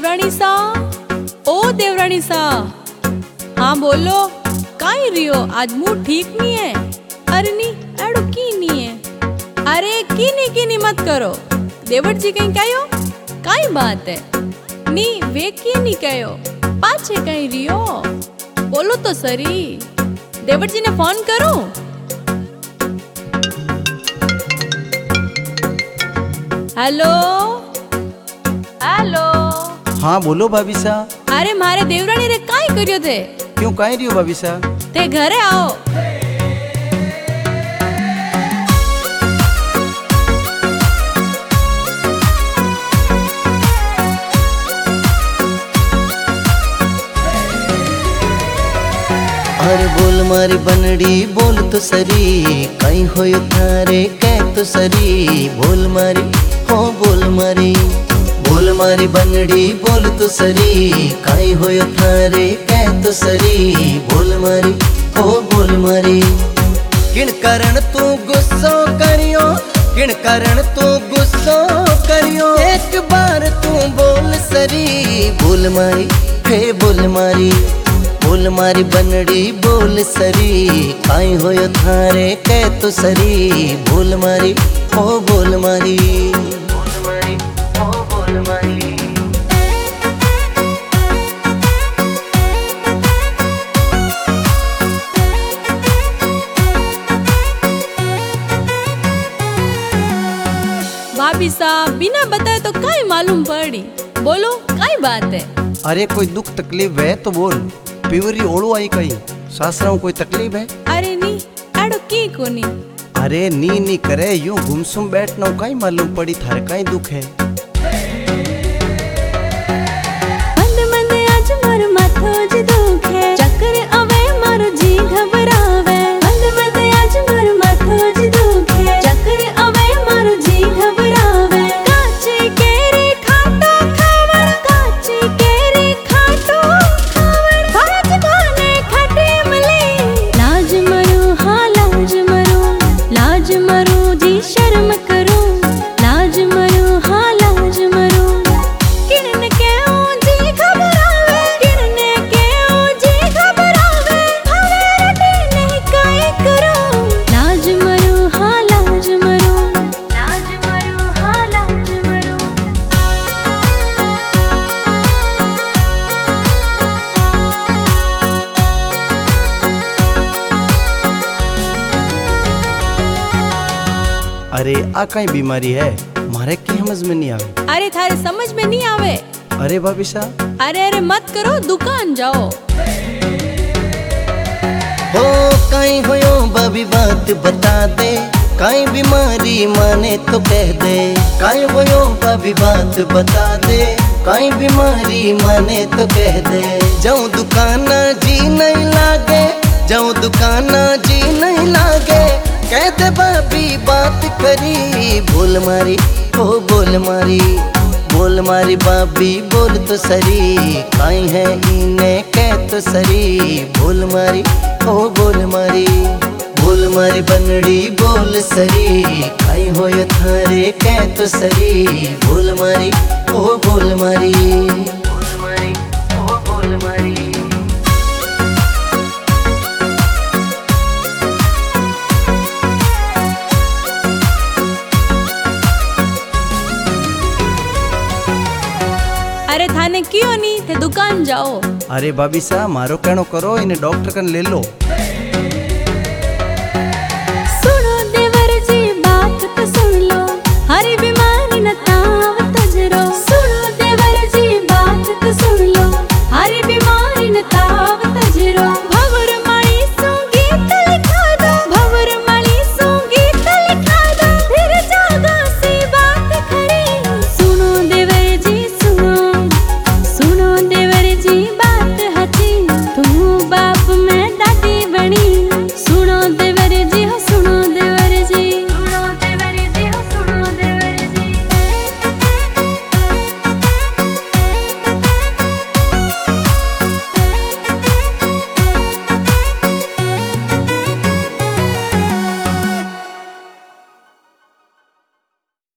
देवरानी सा, ओ देवरानी सा। हाँ बोलो, काई रियो? आज मूड ठीक नहीं है। अरे नी एडो की नहीं है। अरे की नहीं मत करो। देवर जी कहीं कहो, काई बात है? नी वे की नहीं कहो, पाछे कहीं रियो। बोलो तो सरी। देवर जी ने फोन करो। Hello hello. हाँ बोलो भाभी सा। अरे मारे देवरानी रे काई करियो थे? क्यों काई रियो भाभी सा? ते घरे आओ। अरे बोल मारी बनड़ी बोल तो सरी, कहीं होयो थारे कह तो सरी। बोल मारी हो बोल मारी, बोल मारी बनड़ी बोल तो सरी, कहीं होयो थारे कह तो सरी। बोल मारी हो बोल मारी। किन कारण तू गुस्सो करियो, किन कारण तू गुस्सो करियो, एक बार तू बोल सरी। बोल मारी हे बोल मारी, बोल मारी बनड़ी बोल सरी, काई होयो थारे कह तो सरी। बोल मारी ओ बोल मारी, बोल मारी ओ बोल मारी। भाभी साहब बिना बताए तो काई मालूम पड़ी। बोलो काई बात है? अरे कोई दुख तकलीफ है तो बोल। पिवरी ओड़ू आई कहीं सासरा में कोई तकलीफ है? अरे नी एडो की कोनी। अरे नी करे यूं गुमसुम बैठना काई मालूम पड़ी थारे काई दुख है? मंद मंद आज मारो माथो जी दुख है, चक्कर आवे मारो जी घबरावे। मंद मंद आज मारो माथो जी दुख है, चक्कर आवे मारो जी घबरावे। काची केरी खाटो खावर, काची केरी खाटो खावर, भरत भाने खटे मली। लाज मरो हाँ लाज मरो, लाज मरो जी शर्म करो। लाज मरो हाँ लाज मरो। किरण के ओ जी घबरावे, किरण के ओ जी घबरावे, हवे रटे नहीं काई करो। लाज मरो हाँ लाज मरो, लाज मरो हाँ लाज मरो। अरे आ काई बीमारी है? मारे की समझ में नहीं आवे। अरे थारे समझ में नहीं आवे? अरे भाभी सा। अरे मत करो, दुकान जाओ। हो काई होयो बाबी बात बता दे, काई बीमारी माने तो कह दे। काई होयो बाबी बात बता दे, काई बीमारी माने तो कह दे। जाऊं दुकाना जी नहीं लागे, जाऊं दुकाना जी नहीं लागे, कह दे बाबी बात करी। बोल मारी ओ बोल मारी, बोल मारी बाबी बोल तो सरी, काई है इने कह तो सरी। बोल मारी ओ बोल मारी, बोल मारी बनड़ी बोल सरी, काई होयो थारे कह तो सरी। बोल मारी ओ बोल मारी, बोल मारी ओ बोल मारी। अरे थाने क्यों नहीं थे? दुकान जाओ। अरे भाभी सा मारो कहनो करो, इन्हें डॉक्टर कन ले लो।